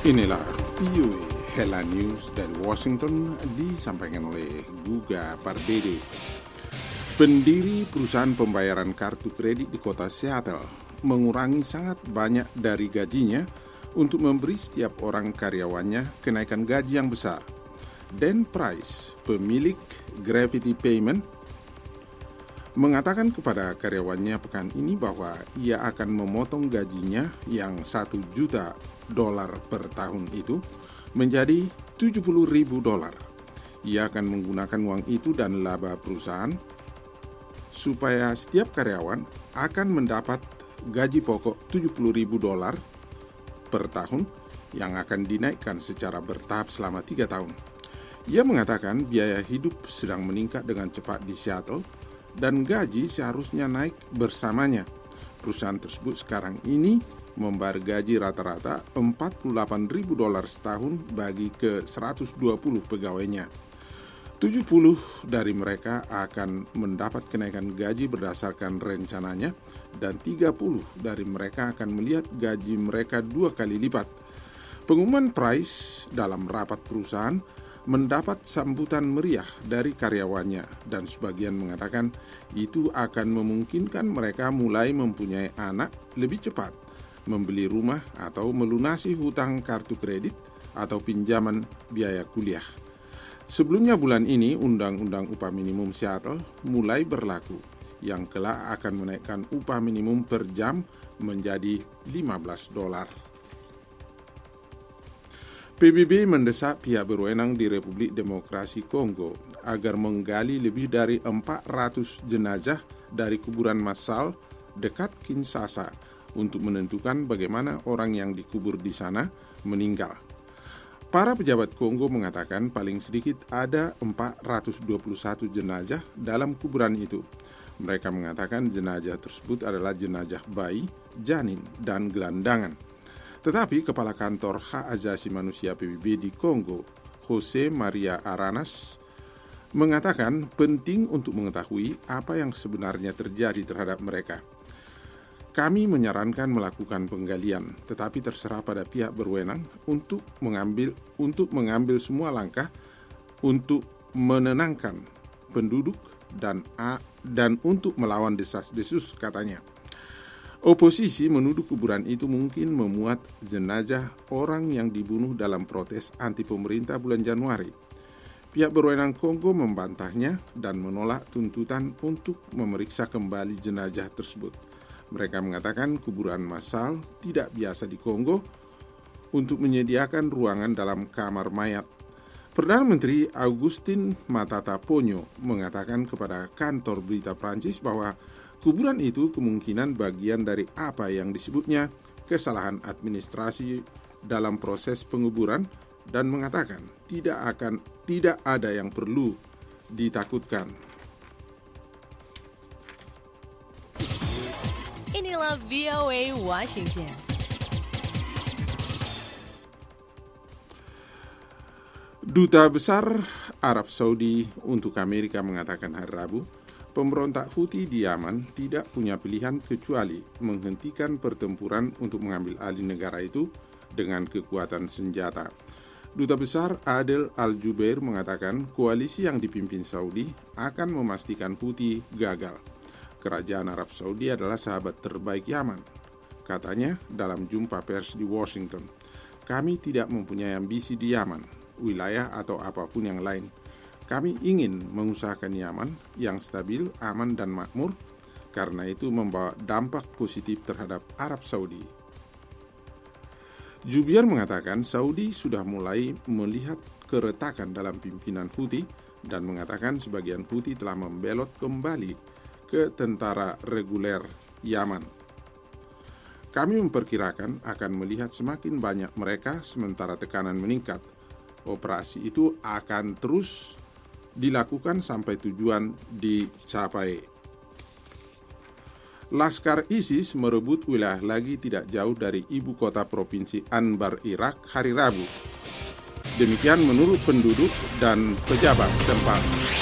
Inilah VOA Hela News dari Washington disampaikan oleh Guga Pardede. Pendiri perusahaan pembayaran kartu kredit di kota Seattle mengurangi sangat banyak dari gajinya untuk memberi setiap orang karyawannya kenaikan gaji yang besar. Dan Price, pemilik Gravity Payment, mengatakan kepada karyawannya pekan ini bahwa ia akan memotong gajinya yang $1 juta per tahun itu menjadi $70,000. Ia akan menggunakan uang itu dan laba perusahaan supaya setiap karyawan akan mendapat gaji pokok $70,000 per tahun yang akan dinaikkan secara bertahap selama 3 tahun. Ia mengatakan biaya hidup sedang meningkat dengan cepat di Seattle dan gaji seharusnya naik bersamanya. Perusahaan tersebut sekarang ini membayar gaji rata-rata $48,000 setahun bagi ke 120 pegawainya. 70 dari mereka akan mendapat kenaikan gaji berdasarkan rencananya dan 30 dari mereka akan melihat gaji mereka 2 kali lipat. Pengumuman Price dalam rapat perusahaan mendapat sambutan meriah dari karyawannya dan sebagian mengatakan itu akan memungkinkan mereka mulai mempunyai anak lebih cepat, membeli rumah atau melunasi hutang kartu kredit atau pinjaman biaya kuliah. Sebelumnya bulan ini, Undang-Undang Upah Minimum Seattle mulai berlaku yang kelak akan menaikkan upah minimum per jam menjadi $15. PBB mendesak pihak berwenang di Republik Demokrasi Kongo agar menggali lebih dari 400 jenazah dari kuburan massal dekat Kinshasa untuk menentukan bagaimana orang yang dikubur di sana meninggal. Para pejabat Kongo mengatakan paling sedikit ada 421 jenazah dalam kuburan itu. Mereka mengatakan jenazah tersebut adalah jenazah bayi, janin, dan gelandangan. Tetapi Kepala Kantor Hak Asasi Manusia PBB di Kongo, Jose Maria Aranas, mengatakan penting untuk mengetahui apa yang sebenarnya terjadi terhadap mereka. Kami menyarankan melakukan penggalian, tetapi terserah pada pihak berwenang untuk mengambil semua langkah untuk menenangkan penduduk dan untuk melawan desas-desus, katanya. Oposisi menuduh kuburan itu mungkin memuat jenazah orang yang dibunuh dalam protes anti pemerintah bulan Januari. Pihak berwenang Kongo membantahnya dan menolak tuntutan untuk memeriksa kembali jenazah tersebut. Mereka mengatakan kuburan massal tidak biasa di Kongo untuk menyediakan ruangan dalam kamar mayat. Perdana Menteri Augustin Matata Ponyo mengatakan kepada kantor berita Prancis bahwa kuburan itu kemungkinan bagian dari apa yang disebutnya kesalahan administrasi dalam proses penguburan dan mengatakan tidak ada yang perlu ditakutkan. Inilah VOA Washington. Duta Besar Arab Saudi untuk Amerika mengatakan hari Rabu, pemberontak Houthi di Yaman tidak punya pilihan kecuali menghentikan pertempuran untuk mengambil alih negara itu dengan kekuatan senjata. Duta Besar Adel Al-Jubair mengatakan koalisi yang dipimpin Saudi akan memastikan Houthi gagal. Kerajaan Arab Saudi adalah sahabat terbaik Yaman, katanya dalam jumpa pers di Washington. Kami tidak mempunyai ambisi di Yaman, wilayah atau apapun yang lain. Kami ingin mengusahakan Yaman yang stabil, aman, dan makmur, karena itu membawa dampak positif terhadap Arab Saudi. Jubair mengatakan Saudi sudah mulai melihat keretakan dalam pimpinan Houthi dan mengatakan sebagian Houthi telah membelot kembali ke tentara reguler Yaman. Kami memperkirakan akan melihat semakin banyak mereka sementara tekanan meningkat. Operasi itu akan terus dilakukan sampai tujuan dicapai. Laskar ISIS merebut wilayah lagi tidak jauh dari ibu kota provinsi Anbar, Irak hari Rabu. Demikian menurut penduduk dan pejabat setempat.